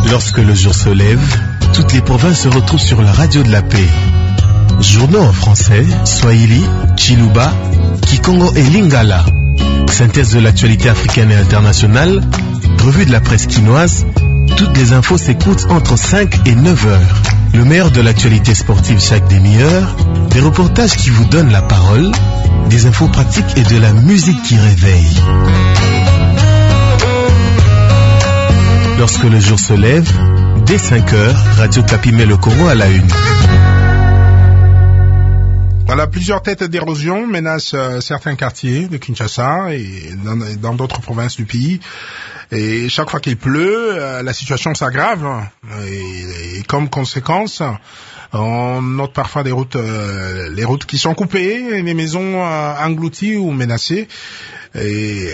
Lorsque le jour se lève, toutes les provinces se retrouvent sur la radio de la paix. Journaux en français, Swahili, Chiluba, Kikongo et Lingala. Synthèse de l'actualité africaine et internationale, revue de la presse quinoise, toutes les infos s'écoutent entre 5 et 9 heures. Le meilleur de l'actualité sportive chaque demi-heure, des reportages qui vous donnent la parole, des infos pratiques et de la musique qui réveille. Lorsque le jour se lève, dès 5 heures, Radio Kapi met le Congo à la une. Voilà, plusieurs têtes d'érosion menacent certains quartiers de Kinshasa et dans d'autres provinces du pays. Et chaque fois qu'il pleut, la situation s'aggrave. Et comme conséquence, on note parfois les routes qui sont coupées, les maisons englouties ou menacées. Et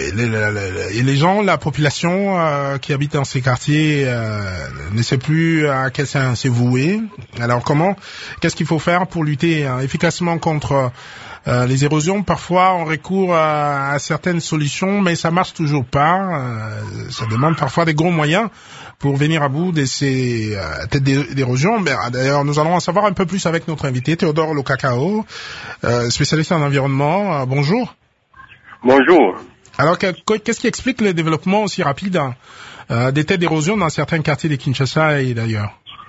les gens, la population qui habite dans ces quartiers ne sait plus à quel sens se vouer. Alors qu'est-ce qu'il faut faire pour lutter efficacement contre les érosions? Parfois on recourt à certaines solutions, mais ça marche toujours pas. Ça demande parfois des gros moyens pour venir à bout de ces têtes d'érosion. D'ailleurs, nous allons en savoir un peu plus avec notre invité Théodore Lokakao, spécialiste en environnement. Bonjour. Bonjour. Alors, qu'est-ce qui explique le développement aussi rapide des têtes d'érosion dans certains quartiers de Kinshasa et d'ailleurs?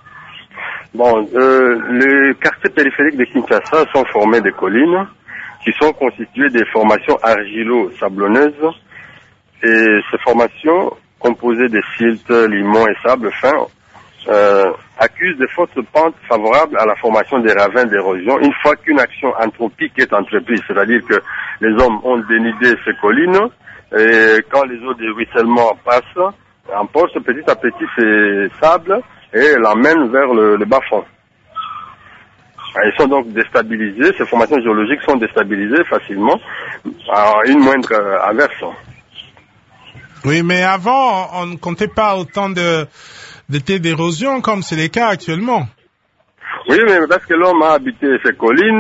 Bon, les quartiers périphériques de Kinshasa sont formés de collines qui sont constituées de formations argilo-sablonneuses. Et ces formations, composées de silt, limon et sable fin, accusent de fortes pentes favorables à la formation des ravins d'érosion une fois qu'une action anthropique est entreprise. C'est-à-dire que les hommes ont dénudé ces collines et quand les eaux de ruissellement passent, emportent petit à petit ces sables et l'emmènent vers le bas-fond. Ils sont donc déstabilisés, ces formations géologiques sont déstabilisées facilement à une moindre averse. Oui, mais avant, on ne comptait pas autant de têtes d'érosion comme c'est le cas actuellement. Oui, mais parce que l'homme a habité ces collines,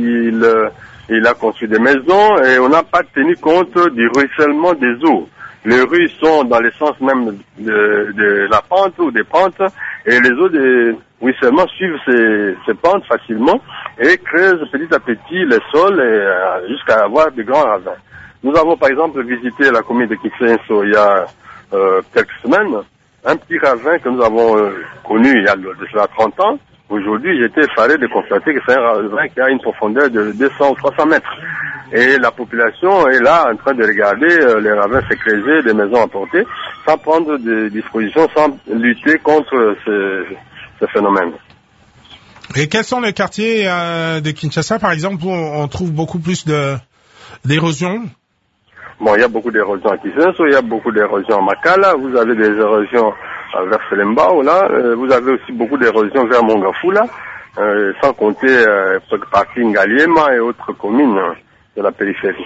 il a construit des maisons et on n'a pas tenu compte du ruissellement des eaux. Les rues sont dans le sens même de la pente ou des pentes et les eaux de ruissellement suivent ces pentes facilement et creusent petit à petit les sols jusqu'à avoir de grands ravins. Nous avons par exemple visité la commune de Kisenso il y a quelques semaines, un petit ravin que nous avons connu il y a de cela 30 ans. Aujourd'hui, j'étais effaré de constater que c'est un ravin qui a une profondeur de 200 ou 300 mètres. Et la population est là en train de regarder les ravins se creuser, des maisons emportées, sans prendre de dispositions, sans lutter contre ce phénomène. Et quels sont les quartiers de Kinshasa, par exemple, où on trouve beaucoup plus d'érosion? Bon, il y a beaucoup d'érosion à Kisenso, il y a beaucoup d'érosion à Makala, vous avez des érosions vers Selembao, là, vous avez aussi beaucoup d'érosion vers Mongafula, sans compter partie Ngaliema et autres communes de la périphérie.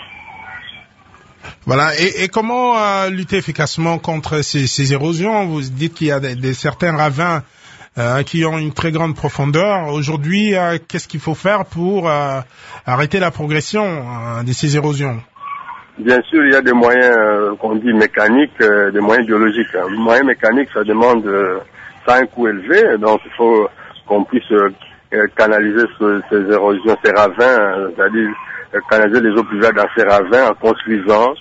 Voilà, et comment lutter efficacement contre ces érosions? Vous dites qu'il y a certains ravins qui ont une très grande profondeur. Aujourd'hui, qu'est-ce qu'il faut faire pour arrêter la progression de ces érosions? Bien sûr, il y a des moyens qu'on dit mécaniques, des moyens biologiques. Les moyens mécaniques, ça demande ça a un coût élevé, donc il faut qu'on puisse canaliser ces érosions, ces ravins, c'est-à-dire canaliser les eaux pluviales dans ces ravins en construisant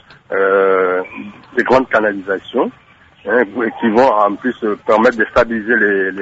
des grandes canalisations qui vont en plus permettre de stabiliser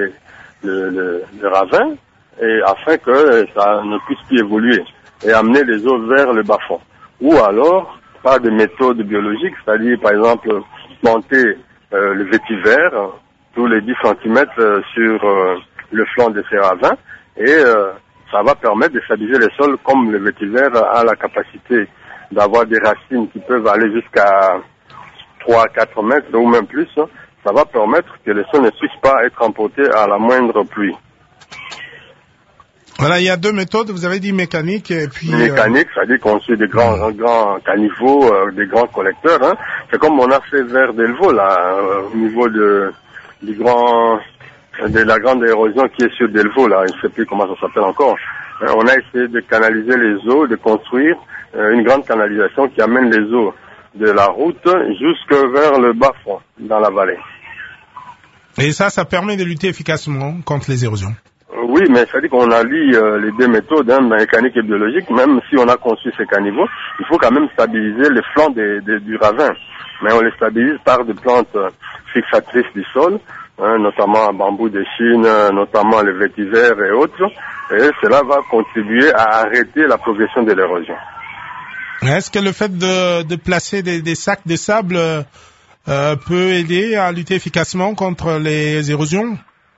les ravins et afin que ça ne puisse plus évoluer et amener les eaux vers le bas-fond. Ou alors par des méthodes biologiques, c'est-à-dire par exemple planter le vétiver tous les 10 cm sur le flanc de ces ravins et ça va permettre de stabiliser les sols comme le vétiver a la capacité d'avoir des racines qui peuvent aller jusqu'à 3-4 mètres ou même plus. Ça va permettre que les sols ne puissent pas être emportés à la moindre pluie. Voilà, il y a deux méthodes, vous avez dit mécanique et puis... Mécanique, c'est-à-dire qu'on suit des grands caniveaux, des grands collecteurs. Hein. C'est comme on a fait vers Delvaux, là, au niveau de la grande érosion qui est sur Delvaux, là, je ne sais plus comment ça s'appelle encore. On a essayé de canaliser les eaux, de construire une grande canalisation qui amène les eaux de la route jusque vers le bas-fond, dans la vallée. Et ça permet de lutter efficacement contre les érosions. Oui, mais ça dit qu'on allie les deux méthodes, mécanique et biologique. Même si on a conçu ces caniveaux, il faut quand même stabiliser les flancs du ravin. Mais on les stabilise par des plantes fixatrices du sol, notamment un bambou de Chine, notamment les vétivers et autres. Et cela va contribuer à arrêter la progression de l'érosion. Est-ce que le fait de placer des sacs de sable peut aider à lutter efficacement contre les érosions?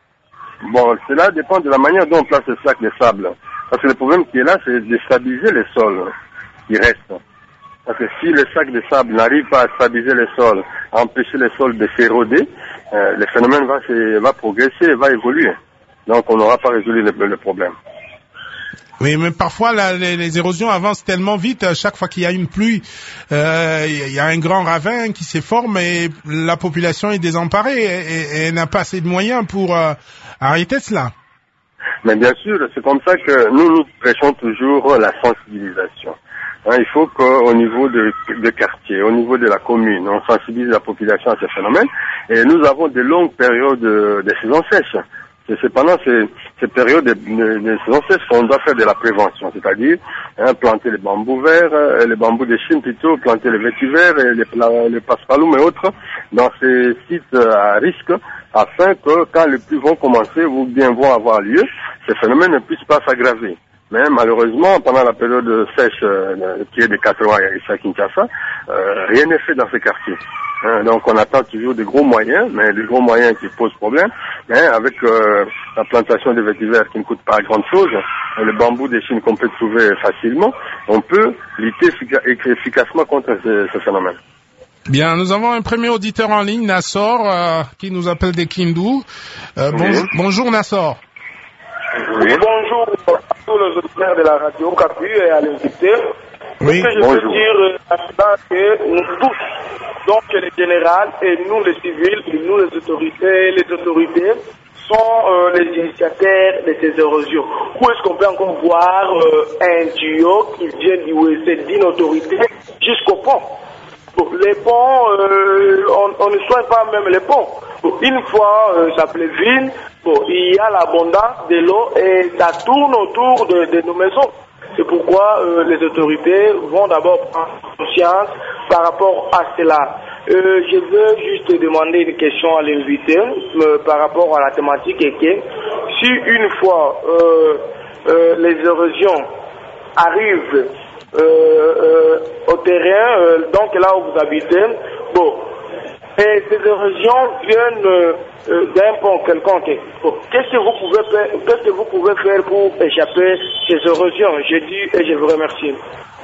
Bon, cela dépend de la manière dont on place le sac de sable. Parce que le problème qui est là, c'est de stabiliser les sols qui restent. Parce que si le sac de sable n'arrive pas à stabiliser les sols, à empêcher les sols de s'éroder, le phénomène va progresser, va évoluer. Donc on n'aura pas résolu le problème. Oui, mais parfois les érosions avancent tellement vite. À chaque fois qu'il y a une pluie, il y a un grand ravin qui se forme et la population est désemparée et n'a pas assez de moyens pour arrêter cela. Mais bien sûr, c'est comme ça que nous prêchons toujours la sensibilisation. Il faut qu'au niveau de quartier, au niveau de la commune, on sensibilise la population à ces phénomènes. Et nous avons de longues périodes de saison sèche. C'est pendant ces périodes de saison sèche qu'on doit faire de la prévention, c'est-à-dire planter les bambous verts, les bambous de Chine plutôt, planter les vétivers et les paspalums et autres dans ces sites à risque, afin que quand les pluies vont commencer ou bien vont avoir lieu, ces phénomènes ne puissent pas s'aggraver. Mais malheureusement, pendant la période sèche qui est de 4 mois ici à Kinshasa, rien n'est fait dans ces quartiers. Donc on attend toujours des gros moyens, mais des gros moyens qui posent problème. Avec la plantation de vétivers qui ne coûte pas grand chose, le bambou des Chines qu'on peut trouver facilement, on peut lutter efficacement contre ce phénomène. Bien, nous avons un premier auditeur en ligne, Nassor, qui nous appelle des Kindu. Bonjour Nassor. Oui, bonjour à tous les auditeurs de la radio Capu et à l'invité. Oui, ce que je veux dire là, que nous tous, donc les générales et nous les civils, et nous les autorités sont les initiateurs de ces érosions. Où est-ce qu'on peut encore voir un tuyau qui vient du OSC d'une autorité jusqu'au pont? Les ponts, on ne soigne pas même les ponts. Une fois ça pleuvine, il y a l'abondance de l'eau et ça tourne autour de nos maisons. C'est pourquoi les autorités vont d'abord prendre conscience par rapport à cela. Je veux juste demander une question à l'invité par rapport à la thématique et que si une fois les érosions arrivent au terrain, donc là où vous habitez, et ces érosions viennent d'un pont quelconque. Qu'est-ce que vous pouvez faire pour échapper ces érosions? Je dis et je vous remercie.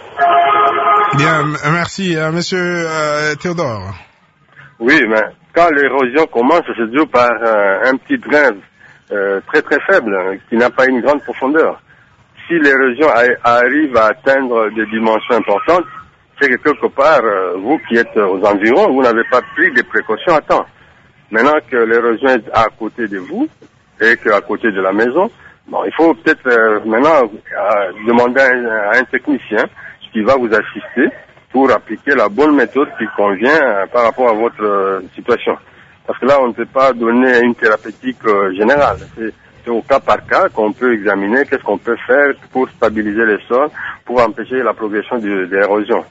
Bien, merci, monsieur Théodore. Oui, mais quand l'érosion commence, c'est dû par un petit drain très très faible, qui n'a pas une grande profondeur. Si l'érosion arrive à atteindre des dimensions importantes, c'est que quelque part, vous qui êtes aux environs, vous n'avez pas pris des précautions à temps. Maintenant que l'érosion est à côté de vous et qu'à côté de la maison, il faut peut-être maintenant demander à un technicien qui va vous assister pour appliquer la bonne méthode qui convient par rapport à votre situation. Parce que là, on ne peut pas donner une thérapeutique générale. C'est au cas par cas qu'on peut examiner qu'est-ce qu'on peut faire pour stabiliser les sols, pour empêcher la progression de l'érosion.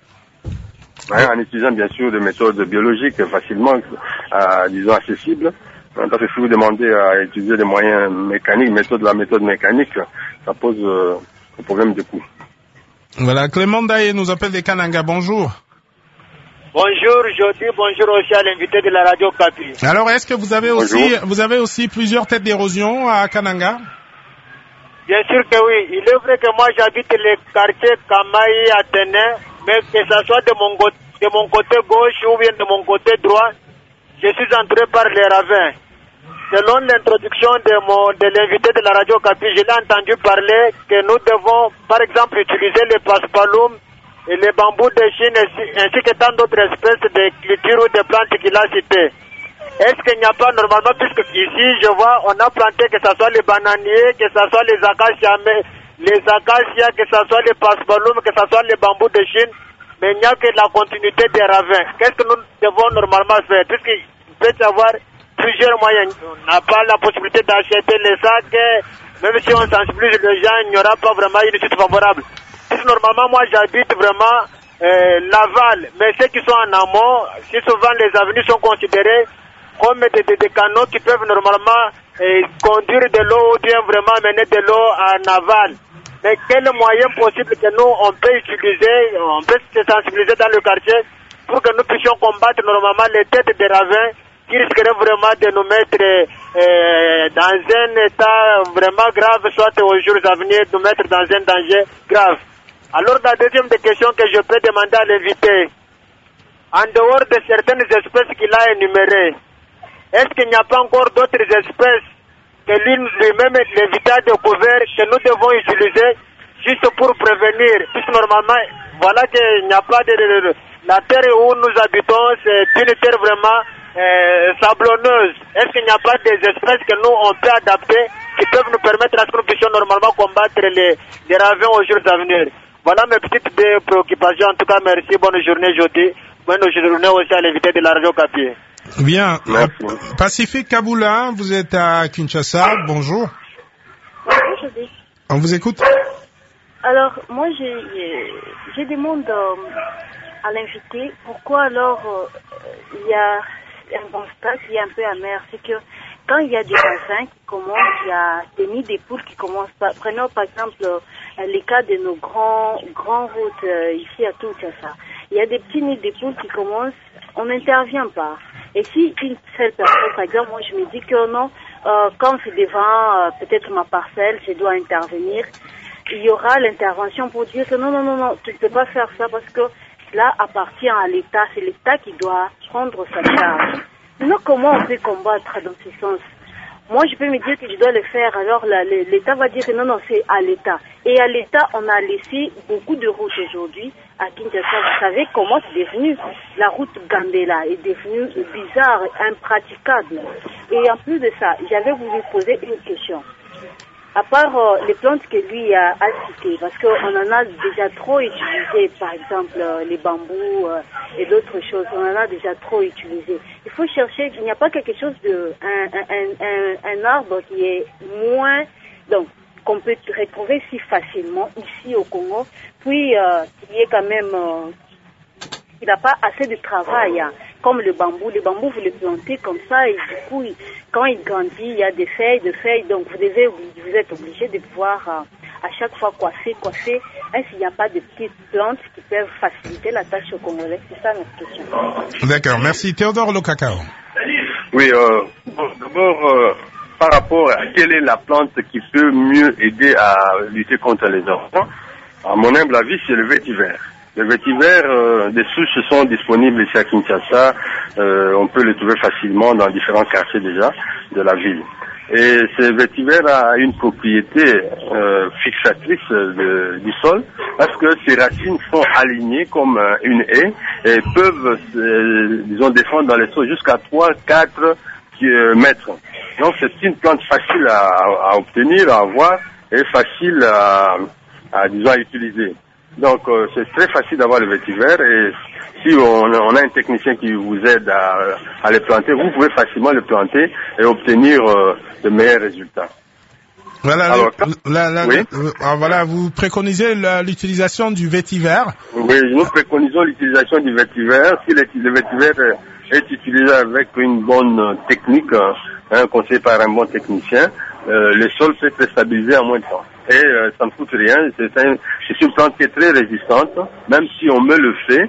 En utilisant bien sûr des méthodes biologiques facilement, disons, accessibles. Parce que si vous demandez à utiliser des moyens mécaniques, la méthode mécanique, ça pose un problème de coût. Voilà, Clément Daye nous appelle des Kananga. Bonjour. Bonjour, Jody. Bonjour aussi à l'invité de la radio Capi. Alors, est-ce que vous avez aussi plusieurs têtes d'érosion à Kananga? Bien sûr que oui. Il est vrai que moi j'habite le quartier Kamaï à Ténin, mais que ce soit de mon côté gauche ou bien de mon côté droit, je suis entré par les ravins. Selon l'introduction de l'invité de la radio Capi, je l'ai entendu parler que nous devons, par exemple, utiliser les paspalums et les bambous de Chine ainsi que tant d'autres espèces de cultures ou de plantes qu'il a citées. Est-ce qu'il n'y a pas normalement, puisque ici je vois, on a planté que ce soit les bananiers, que ce soit les acacias, que ce soit les paspalums, que ce soit les bambous de Chine, mais il n'y a que la continuité des ravins. Qu'est-ce que nous devons normalement faire? Puisqu'il peut y avoir plusieurs moyens. On n'a pas la possibilité d'acheter les sacs. Même si on sensibilise les gens, il n'y aura pas vraiment une suite favorable. Normalement, moi, j'habite vraiment Laval. Mais ceux qui sont en amont, si souvent les avenues sont considérées comme des canaux qui peuvent normalement conduire de l'eau ou bien vraiment mener de l'eau en aval. Mais quel moyen possible que nous, on peut utiliser, on peut se sensibiliser dans le quartier pour que nous puissions combattre normalement les têtes des ravins qui risqueraient vraiment de nous mettre dans un état vraiment grave, soit aux jours à venir, nous mettre dans un danger grave. Alors la deuxième des questions que je peux demander à l'invité, en dehors de certaines espèces qu'il a énumérées, est-ce qu'il n'y a pas encore d'autres espèces que lui-même l'invité a découvert que nous devons utiliser juste pour prévenir? Puisque normalement, voilà qu'il n'y a pas de... La terre où nous habitons, c'est une terre vraiment sablonneuse. Est-ce qu'il n'y a pas des espèces que nous, on peut adapter qui peuvent nous permettre à ce que nous puissions normalement combattre les ravins aux jours à venir? Voilà mes petites préoccupations. En tout cas, merci. Bonne journée, Jody. Bonne journée aussi à l'invité de la radio Capier. Bien. Pacifique Kaboula, vous êtes à Kinshasa. Bonjour. Bonjour, Jody. On vous écoute. Alors, moi, je demande à l'invité pourquoi alors il y a un constat qui est un peu amer. C'est que quand il y a des bassins qui commencent, il y a des nids de poules qui commencent. Prenons par exemple les cas de nos grands routes ici à Kinshasa. Il y a des petits nids de poules qui commencent, on n'intervient pas. Et si une seule personne, par exemple, moi je me dis que non, quand c'est devant peut-être ma parcelle, je dois intervenir, il y aura l'intervention pour dire que non, tu ne peux pas faire ça parce que cela appartient à l'État, c'est l'État qui doit prendre sa charge. Maintenant, comment on peut combattre dans ce sens? Moi, je peux me dire que je dois le faire, alors l'État va dire que non, c'est à l'État. Et à l'État, on a laissé beaucoup de routes aujourd'hui à Kinshasa. Vous savez comment c'est devenu? La route Gambela est devenue bizarre, impraticable. Et en plus de ça, j'avais voulu poser une question. À part les plantes que lui a citées, parce qu'on en a déjà trop utilisé, par exemple les bambous et d'autres choses, on en a déjà trop utilisé. Il faut chercher, il n'y a pas quelque chose un arbre qui est moins, donc qu'on peut retrouver si facilement ici au Congo, puis qui est quand même, il n'a pas assez de travail, hein. Comme le bambou, vous le plantez comme ça et du coup, quand il grandit, il y a des feuilles, donc vous êtes obligé de pouvoir à chaque fois coiffer. Est-ce qu'il n'y a pas de petites plantes qui peuvent faciliter la tâche au Congolais? C'est ça notre question. D'accord, merci. Théodore Lokakao. Oui, d'abord, par rapport à quelle est la plante qui peut mieux aider à lutter contre les enfants, à mon humble avis, c'est le vétiver. Le vétiver, des souches sont disponibles ici à Kinshasa. On peut les trouver facilement dans différents quartiers déjà de la ville. Et ce vétiver a une propriété fixatrice du sol parce que ses racines sont alignées comme une haie et peuvent, défendre dans les sols jusqu'à 3-4 mètres. Donc c'est une plante facile à obtenir, à avoir et facile à utiliser. Donc c'est très facile d'avoir le vétiver et si on a un technicien qui vous aide à les planter, vous pouvez facilement les planter et obtenir de meilleurs résultats. Voilà, alors, oui. Voilà, vous préconisez l'utilisation du vétiver. Oui, nous préconisons l'utilisation du vétiver. Si le vétiver est utilisé avec une bonne technique, conseillé par un bon technicien, le sol peut être stabilisé en moins de temps. Et ça ne coûte rien, c'est une plante qui est très résistante, même si on met le feu,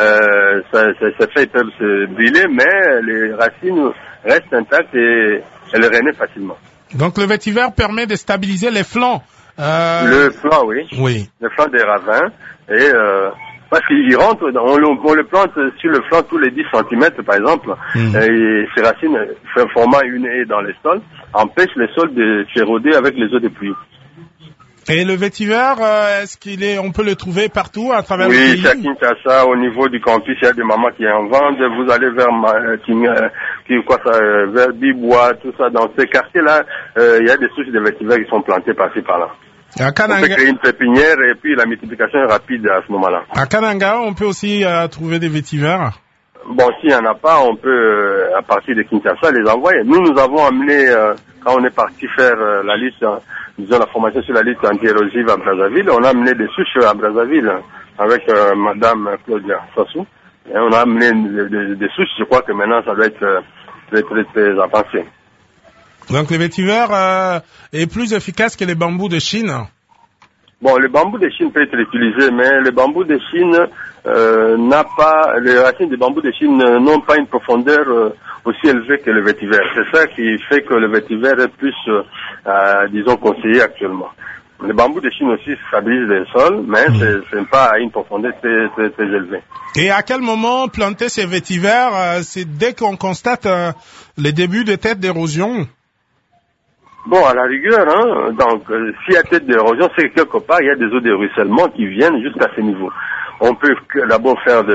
ces feuilles peuvent se brûler, mais les racines restent intactes et elles renaissent facilement. Donc le vétiver permet de stabiliser les flancs. Le flanc, oui. Oui. Le flanc des ravins. Et parce qu'il rentre, on le plante sur le flanc tous les 10 cm par exemple, et ces racines formant une haie dans les sols empêchent les sols de s'éroder avec les eaux de pluie. Et le vétiver, est-ce on peut le trouver partout à travers le pays? Oui, à Kinshasa, au niveau du campus, il y a des mamans qui en vendent. Vous allez vers vers Bibois, tout ça. Dans ces quartiers-là, il y a des souches de vétiver qui sont plantées par-ci par-là. À Kananga, on peut créer une pépinière et puis la multiplication est rapide à ce moment-là. À Kananga, on peut aussi trouver des vétivers. bon, s'il n'y en a pas, on peut, à partir de Kinshasa, les envoyer. Nous avons amené, quand on est parti faire la liste, disons la formation sur la liste anti-érosive à Brazzaville, on a amené des souches à Brazzaville avec Madame Claudia Sassou. Et on a amené des souches, je crois que maintenant ça doit être très avancé. Donc le vétiver est plus efficace que les bambous de Chine? Bon, le bambou de Chine peut être utilisé, mais le bambou de Chine les racines des bambous de Chine n'ont pas une profondeur aussi élevée que le vétiver. C'est ça qui fait que le vétiver est plus, disons, conseillé actuellement. Le bambou de Chine aussi stabilise les sols, mais c'est pas à une profondeur très élevée. Et à quel moment planter ces vétivers? C'est dès qu'on constate les débuts de tête d'érosion? Bon, à la rigueur, hein, donc s'il y a tête d'érosion, c'est que quelque part il y a des eaux de ruissellement qui viennent jusqu'à ce niveau. On peut d'abord faire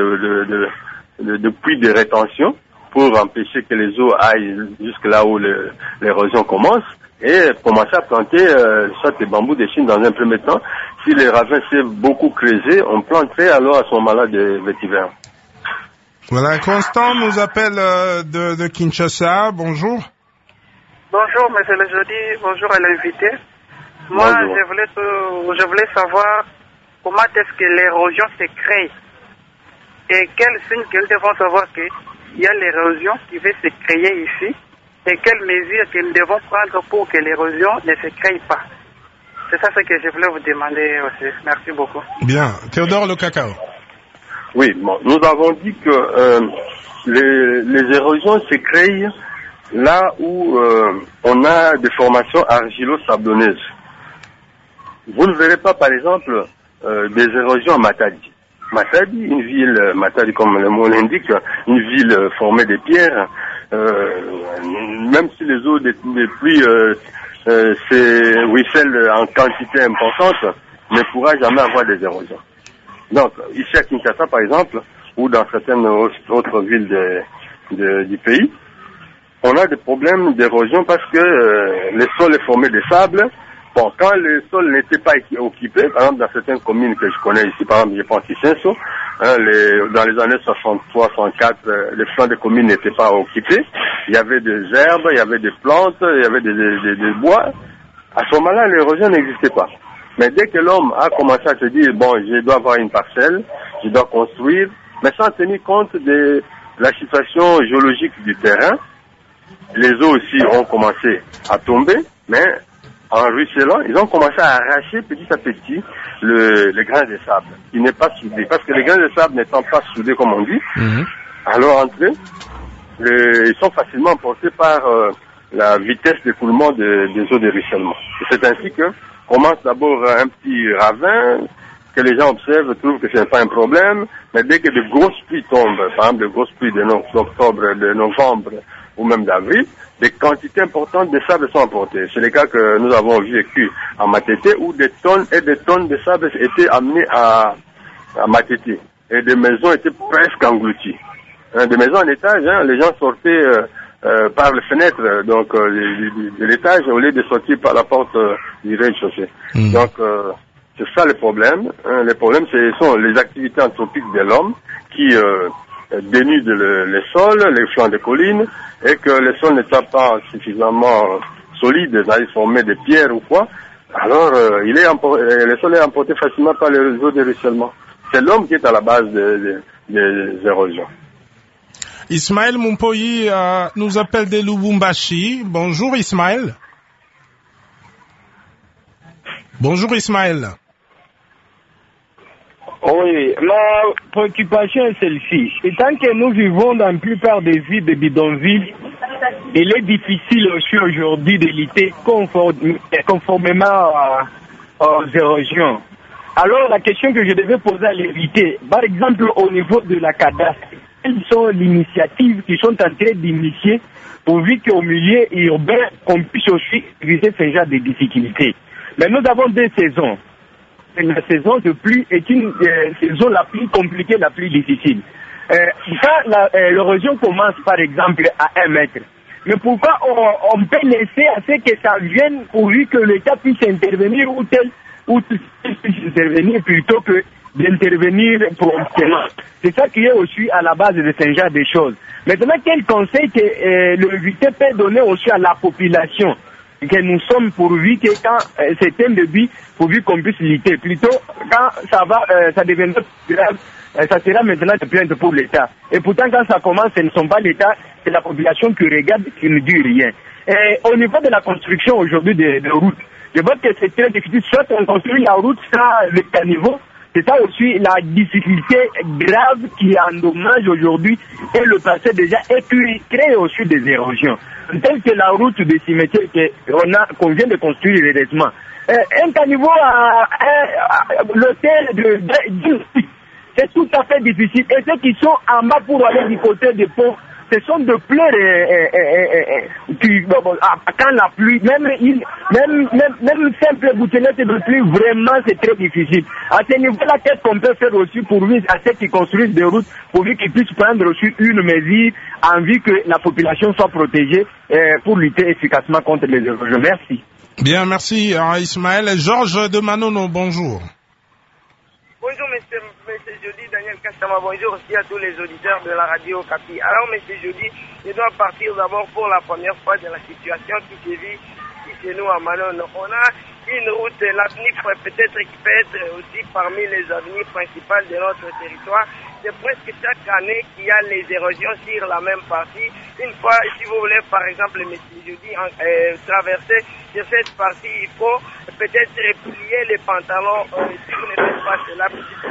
de puits de rétention pour empêcher que les eaux aillent jusque là où l'érosion commence et commencer à planter soit des bambous de Chine dans un premier temps. Si les ravins s'est beaucoup creusé, on planterait alors à ce moment-là des vétivers. Voilà, Constant nous appelle de Kinshasa. Bonjour. Bonjour, monsieur le jeudi. Bonjour à l'invité. Moi, je voulais savoir comment est-ce que l'érosion se crée et quels signes que nous devons savoir qu'il y a l'érosion qui va se créer ici et quelles mesures que nous devons prendre pour que l'érosion ne se crée pas. C'est ça ce que je voulais vous demander aussi. Merci beaucoup. Bien. Théodore Le Cacao. Oui, bon, nous avons dit que les érosions se créent là où on a des formations argilo-sablonneuses. Vous ne verrez pas, par exemple, des érosions à Matadi. Matadi, une ville, Matadi comme le mot l'indique, une ville formée de pierres, même si les eaux des pluies ruissellent en quantité importante, ne pourra jamais avoir des érosions. Donc, ici à Kinshasa, par exemple, ou dans certaines autres villes du pays, on a des problèmes d'érosion parce que le sol est formé de sable. Bon, quand le sol n'était pas occupé, par exemple dans certaines communes que je connais ici, par exemple je pense ici, dans les années 63-64, les flancs des communes n'étaient pas occupés. Il y avait des herbes, il y avait des plantes, il y avait des bois. À ce moment-là, l'érosion n'existait pas. Mais dès que l'homme a commencé à se dire, bon, je dois avoir une parcelle, je dois construire, mais sans tenir compte de la situation géologique du terrain, les eaux aussi ont commencé à tomber, mais en ruisselant, ils ont commencé à arracher petit à petit le grain de sable, qui n'est pas soudé. Parce que les grains de sable n'étant pas soudés, comme on dit, alors entre eux, ils sont facilement emportés par la vitesse d'écoulement des eaux de ruissellement. C'est ainsi que commence d'abord un petit ravin, que les gens observent, trouvent que ce n'est pas un problème, mais dès que de grosses pluies tombent, par exemple de grosses pluies d'octobre, de novembre, ou même d'avril, des quantités importantes de sable sont emportées. C'est le cas que nous avons vécu à Matete, où des tonnes et des tonnes de sable étaient amenées à Matete. Et des maisons étaient presque englouties. Des maisons en étage, les gens sortaient par les fenêtres donc de l'étage au lieu de sortir par la porte du rez-de-chaussée. Donc c'est ça le problème. Le problème, ce sont les activités anthropiques de l'homme qui dénudent les sols, les flancs des collines, et que les sols n'étant pas suffisamment solides, c'est-à-dire formés de pierres ou quoi, alors le sol est emporté facilement par les réseaux de ruissellement. C'est l'homme qui est à la base des érosions. Ismaël Mumpoyi nous appelle de Lubumbashi. Bonjour Ismaël. Bonjour Ismaël. Oui, ma préoccupation est celle-ci. Et tant que nous vivons dans la plupart des villes de bidonvilles, il est difficile aussi aujourd'hui de lutter conformément aux érosions. Alors la question que je devais poser à l'invité, par exemple au niveau de la cadastre, quelles sont les initiatives qui sont en train d'initier pourvu qu'au milieu urbain, on puisse aussi éviter ce genre de difficultés. Mais nous avons deux saisons. La saison de pluie est une saison la plus compliquée, la plus difficile. Quand l'érosion commence par exemple à 1 mètre, mais pourquoi on peut laisser à ce que ça vienne pourvu que l'État puisse intervenir ou puisse intervenir plutôt que d'intervenir promptement. C'est ça qui est aussi à la base de ce genre de choses. Maintenant, quel conseil que l'invité peut donner aussi à la population que nous sommes pourvus que quand c'est un début, pourvu qu'on puisse lutter. Plutôt, quand ça va, ça deviendra grave, ça sera maintenant de plainte pour l'État. Et pourtant, quand ça commence, ce ne sont pas l'État, c'est la population qui regarde, qui ne dit rien. Et au niveau de la construction aujourd'hui de routes, je vois que c'est très difficile. Soit on construit la route sans le caniveau, c'est ça aussi la difficulté grave qui endommage aujourd'hui et le passé déjà, et puis crée aussi des érosions. Telle que la route des cimetières qu'on vient de construire heureusement. Un caniveau à l'hôtel de c'est tout à fait difficile. Et ceux qui sont en bas pour aller du côté des ponts, ce sont de pleurs quand la pluie, même simple gouttelette de pluie, vraiment c'est très difficile. À ce niveau-là, qu'est-ce qu'on peut faire aussi pour à ceux qui construisent des routes, pour qu'ils puissent prendre aussi une mesure en vue que la population soit protégée pour lutter efficacement contre les érosions. Merci. Bien, merci Ismaël. Georges de Manono, bonjour. Bonjour, monsieur Jody, Daniel Kastama, bonjour aussi à tous les auditeurs de la radio Capi. Alors, monsieur Jody, je dois partir d'abord pour la première fois de la situation qui se vit ici chez nous à Manon. On a une route, l'avenir peut-être qui peut être aussi parmi les avenirs principaux de notre territoire. C'est presque chaque année qu'il y a les érosions sur la même partie. Une fois, si vous voulez, par exemple, monsieur Jody, traverser sur cette partie, il faut peut-être replier les pantalons si vous ne faites pas cela.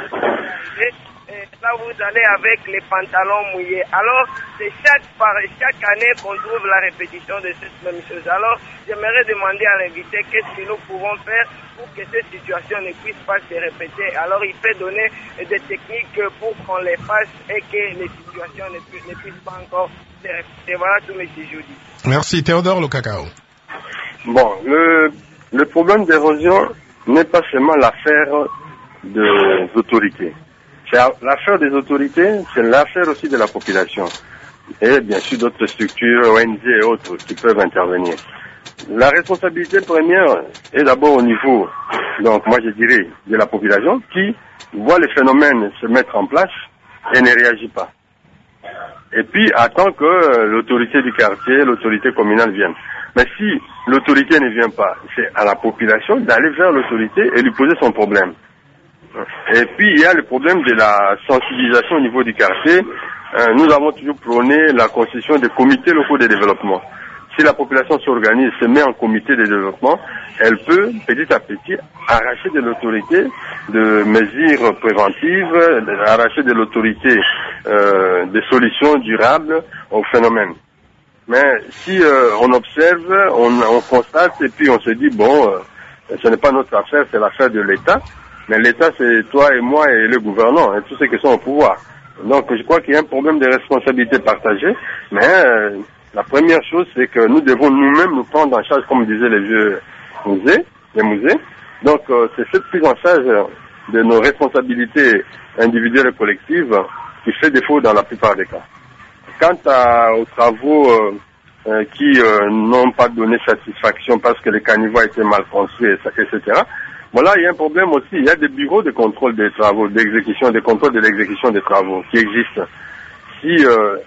Là, vous allez avec les pantalons mouillés. Alors, c'est chaque année qu'on trouve la répétition de cette même chose. Alors, j'aimerais demander à l'invité qu'est-ce que nous pouvons faire pour que cette situation ne puisse pas se répéter. Alors, il peut donner des techniques pour qu'on les fasse et que les situations ne puissent pas encore se répéter. Voilà tout, M. Jody. Merci, Théodore Le Cacao. Bon, le problème d'érosion n'est pas seulement l'affaire des autorités. C'est l'affaire des autorités, c'est l'affaire aussi de la population. Et bien sûr d'autres structures, ONG et autres qui peuvent intervenir. La responsabilité première est d'abord au niveau, donc moi je dirais, de la population qui voit les phénomènes se mettre en place et ne réagit pas. Et puis attend que l'autorité du quartier, l'autorité communale vienne. Mais si l'autorité ne vient pas, c'est à la population d'aller vers l'autorité et lui poser son problème. Et puis il y a le problème de la sensibilisation au niveau du quartier. Nous avons toujours prôné la constitution des comités locaux de développement. Si la population s'organise, se met en comité de développement, elle peut petit à petit arracher de l'autorité de mesures préventives, arracher de l'autorité des solutions durables au phénomène. Mais si on observe, on constate et puis on se dit bon, ce n'est pas notre affaire, c'est l'affaire de l'État. Mais l'État, c'est toi et moi et le gouvernement, et tous ceux qui sont au pouvoir. Donc, je crois qu'il y a un problème de responsabilité partagée, mais la première chose, c'est que nous devons nous-mêmes nous prendre en charge, comme disaient les vieux musées. Donc, c'est cette prise en charge de nos responsabilités individuelles et collectives qui fait défaut dans la plupart des cas. Quant aux travaux qui n'ont pas donné satisfaction parce que les caniveaux étaient mal construits, etc., voilà, il y a un problème aussi. Il y a des bureaux de contrôle des travaux, d'exécution, de contrôle de l'exécution des travaux qui existent. Si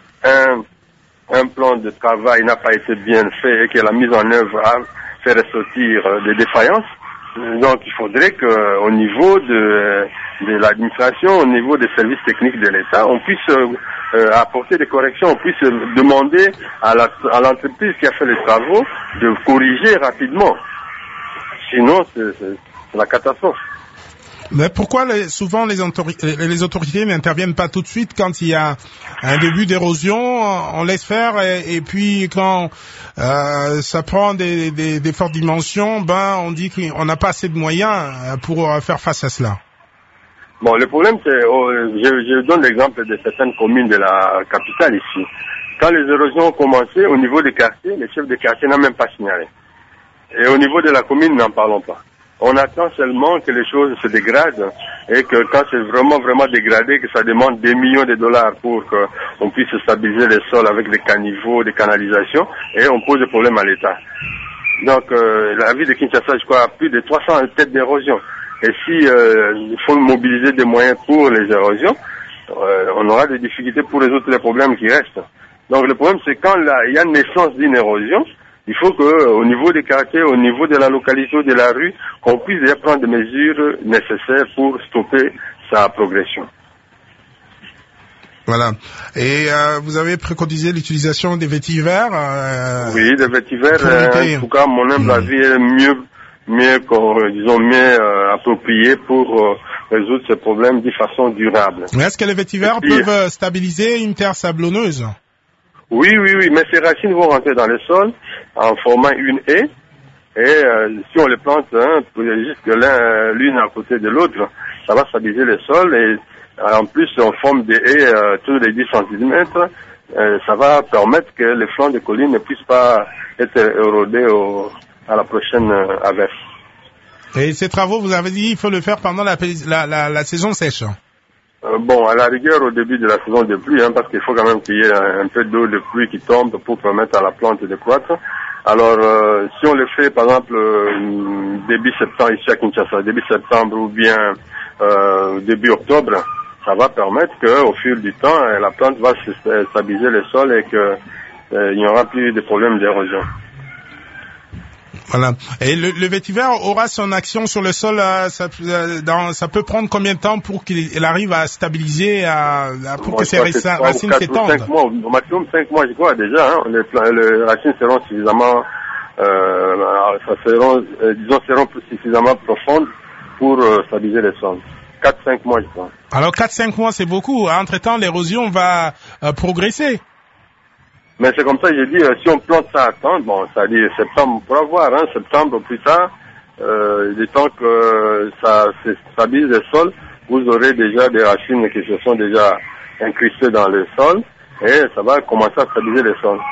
un plan de travail n'a pas été bien fait et que la mise en œuvre a fait ressortir des défaillances, donc il faudrait qu'au niveau de l'administration, au niveau des services techniques de l'État, on puisse apporter des corrections, on puisse demander à l'entreprise qui a fait les travaux de corriger rapidement. Sinon, c'est la catastrophe. Mais pourquoi souvent les autorités n'interviennent pas tout de suite quand il y a un début d'érosion, on laisse faire et puis quand ça prend des fortes dimensions, on dit qu'on n'a pas assez de moyens pour faire face à cela. Bon, le problème c'est, je donne l'exemple de certaines communes de la capitale ici. Quand les érosions ont commencé au niveau des quartiers, les chefs de quartier n'ont même pas signalé. Et au niveau de la commune, n'en parlons pas. On attend seulement que les choses se dégradent et que quand c'est vraiment dégradé, que ça demande des millions de dollars pour qu'on puisse stabiliser les sols avec des caniveaux, des canalisations, et on pose des problèmes à l'État. Donc la ville de Kinshasa, je crois, a plus de 300 têtes d'érosion. Et si il faut mobiliser des moyens pour les érosions, on aura des difficultés pour résoudre les problèmes qui restent. Donc le problème, c'est quand il y a naissance d'une érosion, il faut que, au niveau des quartiers, au niveau de la localité ou de la rue, qu'on puisse déjà prendre des mesures nécessaires pour stopper sa progression. Voilà. Et vous avez préconisé l'utilisation des vétivers. Oui, des vétivers. En tout cas, mon humble avis est mieux approprié pour résoudre ce problème de façon durable. Mais est-ce que les vétivers peuvent stabiliser une terre sablonneuse? Oui, mais ces racines vont rentrer dans le sol en formant une haie. Et si on les plante juste l'une à côté de l'autre, ça va stabiliser le sol. Et en plus, on forme des haies tous les 10 cm. Ça va permettre que les flancs de collines ne puissent pas être érodés à la prochaine averse. Et ces travaux, vous avez dit, il faut le faire pendant la saison sèche. Bon, à la rigueur, au début de la saison de pluie, parce qu'il faut quand même qu'il y ait un peu d'eau de pluie qui tombe pour permettre à la plante de croître. Alors, si on le fait, par exemple, début septembre, ici à Kinshasa, début septembre ou bien début octobre, ça va permettre qu'au fil du temps, la plante va stabiliser le sol et qu'il n'y aura plus de problèmes d'érosion. Voilà. Et le vétiver aura son action sur le sol, ça peut prendre combien de temps pour qu'il arrive à stabiliser, pour que ses racines s'étendent? 5 mois, au maximum 5 mois, je crois, déjà, les racines seront suffisamment, seront suffisamment profondes pour stabiliser le sol. 4-5 mois, je crois. Alors 4-5 mois, c'est beaucoup. Entre-temps, l'érosion va progresser. Mais c'est comme ça, j'ai dit, si on plante ça à temps, bon, ça dit septembre, on pourra voir, septembre plus tard, le temps que ça stabilise le sol, vous aurez déjà des racines qui se sont déjà incrustées dans le sol, et ça va commencer à stabiliser le sol.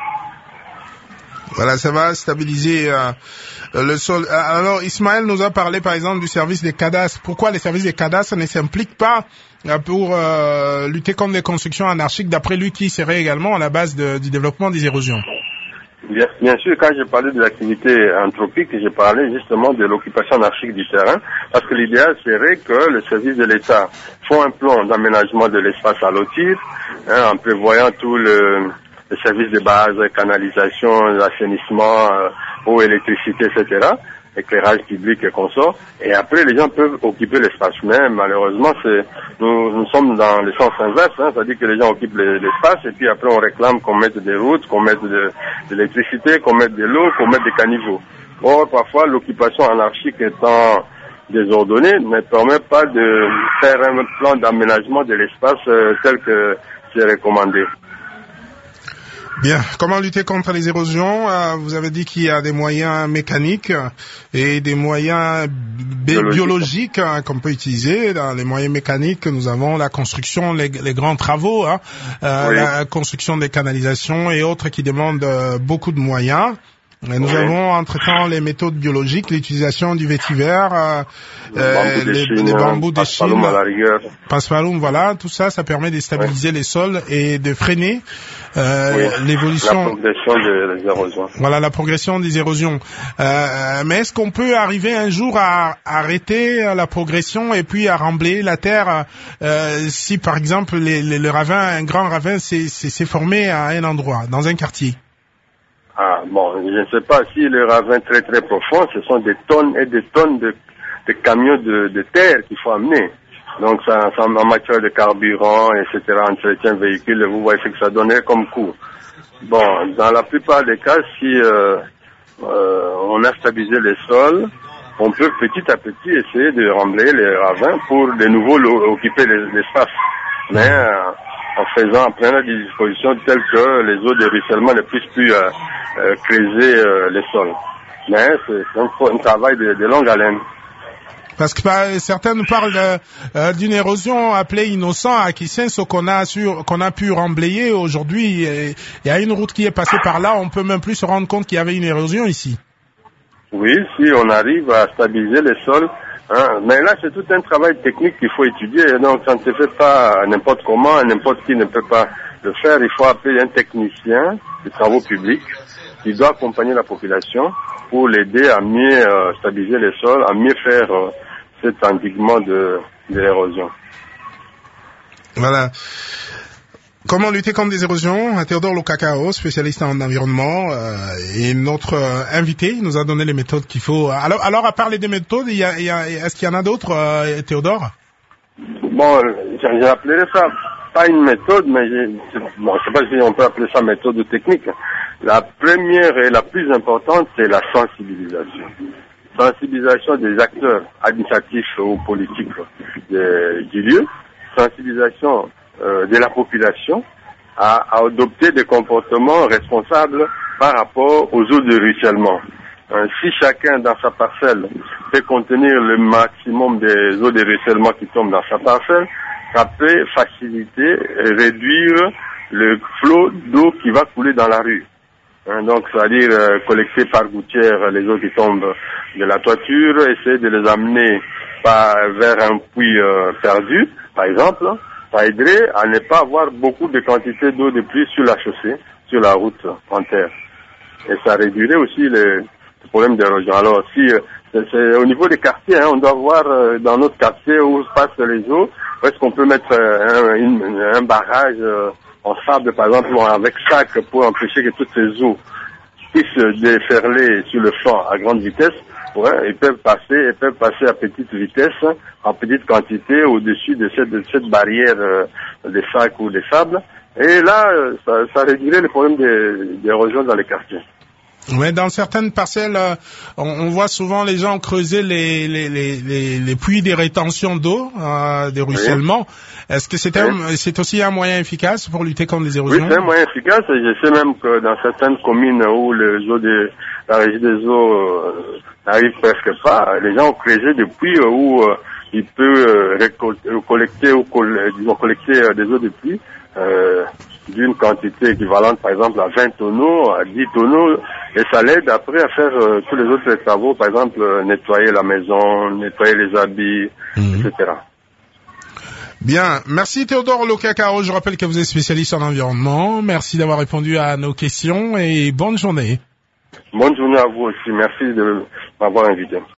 Voilà, ça va stabiliser le sol. Alors, Ismaël nous a parlé, par exemple, du service des cadastres. Pourquoi les services des cadastres ne s'impliquent pas pour lutter contre les constructions anarchiques, d'après lui, qui serait également à la base du développement des érosions? Bien sûr, quand j'ai parlé de l'activité anthropique, j'ai parlé justement de l'occupation anarchique du terrain, parce que l'idéal serait que le service de l'État font un plan d'aménagement de l'espace à lotir, en prévoyant tout le services de base, canalisation, assainissement, eau, électricité, etc., éclairage public et consorts. Et après, les gens peuvent occuper l'espace. Mais malheureusement, nous sommes dans le sens inverse, c'est-à-dire que les gens occupent l'espace et puis après on réclame qu'on mette des routes, qu'on mette de l'électricité, qu'on mette de l'eau, qu'on mette des caniveaux. Or, parfois, l'occupation anarchique étant désordonnée ne permet pas de faire un plan d'aménagement de l'espace tel que c'est recommandé. Bien. Comment lutter contre les érosions? Vous avez dit qu'il y a des moyens mécaniques et des moyens biologiques qu'on peut utiliser. Dans les moyens mécaniques, nous avons la construction, les grands travaux, oui. La construction des canalisations et autres qui demandent beaucoup de moyens. Nous avons entre-temps les méthodes biologiques, l'utilisation du vétiver, les bambous de Chine, paspalum, voilà, tout ça, ça permet de stabiliser les sols et de freiner l'évolution. La progression des érosions. Voilà, la progression des érosions. Mais est-ce qu'on peut arriver un jour à arrêter la progression et puis à remblayer la terre si par exemple le ravin, un grand ravin s'est formé à un endroit, dans un quartier? Bon, je ne sais pas si les ravins très très profonds, ce sont des tonnes et des tonnes de camions de terre qu'il faut amener. Donc ça en matière de carburant, etc., entretien véhicule, vous voyez ce que ça donnerait comme coût. Bon, dans la plupart des cas, si on a stabilisé les sols, on peut petit à petit essayer de remblayer les ravins pour de nouveau occuper l'espace. Mais en prenant des dispositions telles que les eaux de ruissellement ne puissent plus creuser les sols. Mais c'est un travail de longue haleine. Parce que certains nous parlent d'une érosion appelée innocent à Kisenso qu'on a pu remblayer aujourd'hui. Il y a une route qui est passée par là, on peut même plus se rendre compte qu'il y avait une érosion ici. Oui, si on arrive à stabiliser les sols. Mais là, c'est tout un travail technique qu'il faut étudier. Donc, ça ne se fait pas n'importe comment, n'importe qui ne peut pas le faire. Il faut appeler un technicien des travaux publics qui doit accompagner la population pour l'aider à mieux stabiliser les sols, à mieux faire cet endiguement de l'érosion. Voilà. Comment lutter contre des érosions? Théodore Lokakao, spécialiste en environnement, et notre invité nous a donné les méthodes qu'il faut. Alors à parler des méthodes, est-ce qu'il y en a d'autres, Théodore? Bon, j'ai appelé ça pas une méthode, mais je sais pas si on peut appeler ça méthode ou technique. La première et la plus importante, c'est la sensibilisation. Sensibilisation des acteurs administratifs ou politiques du lieu, sensibilisation de la population à adopter des comportements responsables par rapport aux eaux de ruissellement. Si chacun dans sa parcelle peut contenir le maximum des eaux de ruissellement qui tombent dans sa parcelle, ça peut faciliter et réduire le flot d'eau qui va couler dans la rue. Donc, c'est-à-dire collecter par gouttière les eaux qui tombent de la toiture, essayer de les amener vers un puits perdu, par exemple. Ça aiderait à ne pas avoir beaucoup de quantité d'eau de pluie sur la chaussée, sur la route en terre. Et ça réduirait aussi le problème d'érosion. Alors, si c'est au niveau des quartiers, on doit voir dans notre quartier où se passent les eaux, où est-ce qu'on peut mettre un barrage en sable, par exemple, ou avec sac pour empêcher que toutes ces eaux puissent déferler sur le champ à grande vitesse. Ouais, ils peuvent passer à petite vitesse, en petite quantité, au-dessus de cette barrière des sacs ou des sables. Et là, ça réduirait le problème d'érosion dans les quartiers. Ouais, dans certaines parcelles, on voit souvent les gens creuser les puits de rétention d'eau, des ruissellements. Oui. Est-ce que c'est aussi un moyen efficace pour lutter contre les érosions? Oui, c'est un moyen efficace. Et je sais même que dans certaines communes où la régie des eaux n'arrive presque pas, les gens ont creusé des puits où ils peuvent collecter des eaux de pluie d'une quantité équivalente, par exemple, à 20 tonneaux, à 10 tonneaux, et ça l'aide après à faire tous les autres travaux, par exemple, nettoyer la maison, nettoyer les habits, etc. Bien. Merci Théodore Lokakao. Je rappelle que vous êtes spécialiste en environnement. Merci d'avoir répondu à nos questions et bonne journée. Bonne journée à vous aussi. Merci de m'avoir invité.